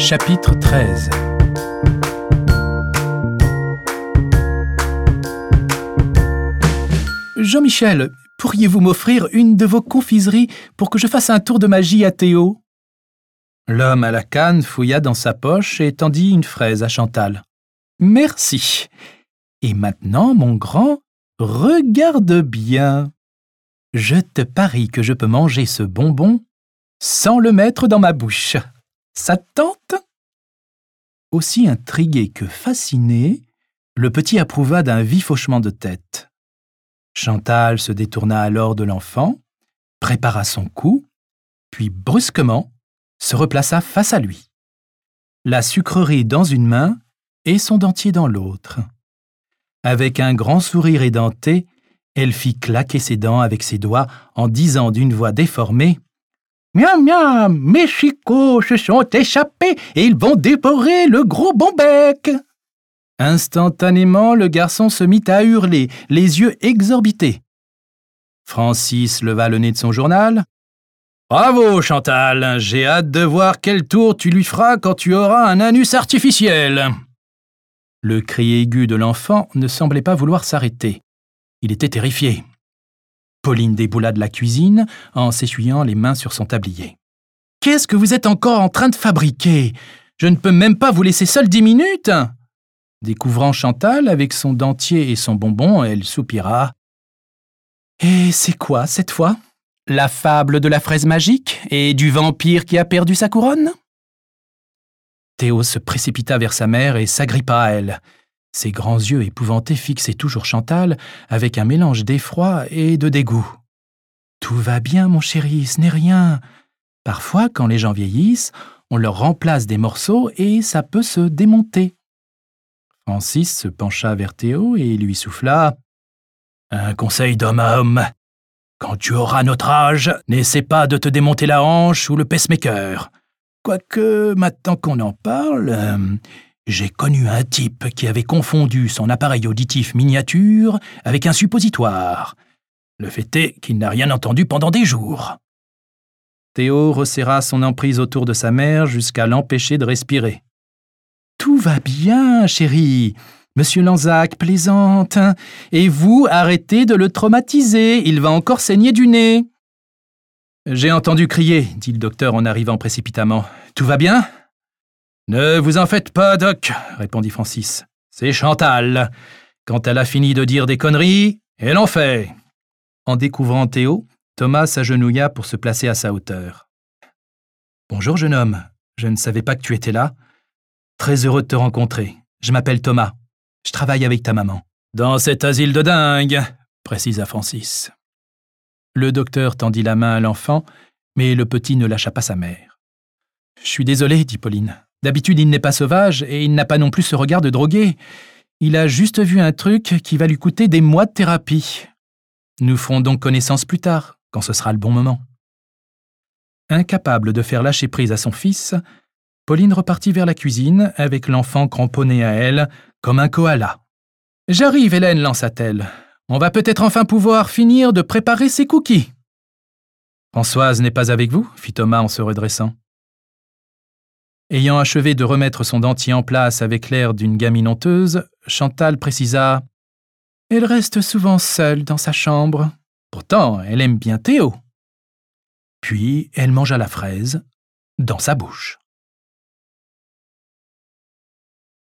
Chapitre 13. Jean-Michel, pourriez-vous m'offrir une de vos confiseries pour que je fasse un tour de magie à Théo ? L'homme à la canne fouilla dans sa poche et tendit une fraise à Chantal. Merci. Et maintenant, mon grand, regarde bien. Je te parie que je peux manger ce bonbon sans le mettre dans ma bouche. Ça te tente ? Aussi intrigué que fasciné, le petit approuva d'un vif hochement de tête. Chantal se détourna alors de l'enfant, prépara son coup, puis brusquement se replaça face à lui. La sucrerie dans une main et son dentier dans l'autre. Avec un grand sourire édenté, elle fit claquer ses dents avec ses doigts en disant d'une voix déformée « Miam, miam, mes chicots se sont échappés et ils vont dévorer le gros bon bec !» Instantanément, le garçon se mit à hurler, les yeux exorbités. Francis leva le nez de son journal. « Bravo, Chantal, j'ai hâte de voir quel tour tu lui feras quand tu auras un anus artificiel !» Le cri aigu de l'enfant ne semblait pas vouloir s'arrêter. Il était terrifié. Pauline déboula de la cuisine en s'essuyant les mains sur son tablier. « Qu'est-ce que vous êtes encore en train de fabriquer ? Je ne peux même pas vous laisser seul 10 minutes !» Découvrant Chantal avec son dentier et son bonbon, elle soupira. « Et c'est quoi cette fois ? La fable de la fraise magique et du vampire qui a perdu sa couronne ?» Théo se précipita vers sa mère et s'agrippa à elle. Ses grands yeux épouvantés fixaient toujours Chantal avec un mélange d'effroi et de dégoût. « Tout va bien, mon chéri, ce n'est rien. Parfois, quand les gens vieillissent, on leur remplace des morceaux et ça peut se démonter. » Francis se pencha vers Théo et lui souffla « Un conseil d'homme à homme. Quand tu auras notre âge, n'essaie pas de te démonter la hanche ou le pacemaker. Quoique, maintenant qu'on en parle, j'ai connu un type qui avait confondu son appareil auditif miniature avec un suppositoire. Le fait est qu'il n'a rien entendu pendant des jours. » Théo resserra son emprise autour de sa mère jusqu'à l'empêcher de respirer. « Tout va bien, chérie. Monsieur Lanzac plaisante. Et vous, arrêtez de le traumatiser. Il va encore saigner du nez. » « J'ai entendu crier, » dit le docteur en arrivant précipitamment. « Tout va bien ?»« Ne vous en faites pas, doc, » répondit Francis. « C'est Chantal. Quand elle a fini de dire des conneries, elle en fait. » En découvrant Théo, Thomas s'agenouilla pour se placer à sa hauteur. « Bonjour, jeune homme. Je ne savais pas que tu étais là. Très heureux de te rencontrer. Je m'appelle Thomas. Je travaille avec ta maman. »« Dans cet asile de dingue, » précisa Francis. Le docteur tendit la main à l'enfant, mais le petit ne lâcha pas sa mère. « Je suis désolé, » dit Pauline. « D'habitude, il n'est pas sauvage et il n'a pas non plus ce regard de drogué. Il a juste vu un truc qui va lui coûter des mois de thérapie. Nous ferons donc connaissance plus tard, quand ce sera le bon moment. » Incapable de faire lâcher prise à son fils, Pauline repartit vers la cuisine avec l'enfant cramponné à elle comme un koala. « J'arrive, Hélène, lança-t-elle. On va peut-être enfin pouvoir finir de préparer ces cookies. »« Françoise n'est pas avec vous ?» fit Thomas en se redressant. Ayant achevé de remettre son dentier en place avec l'air d'une gamine honteuse, Chantal précisa « Elle reste souvent seule dans sa chambre. Pourtant, elle aime bien Théo. » Puis elle mangea la fraise dans sa bouche.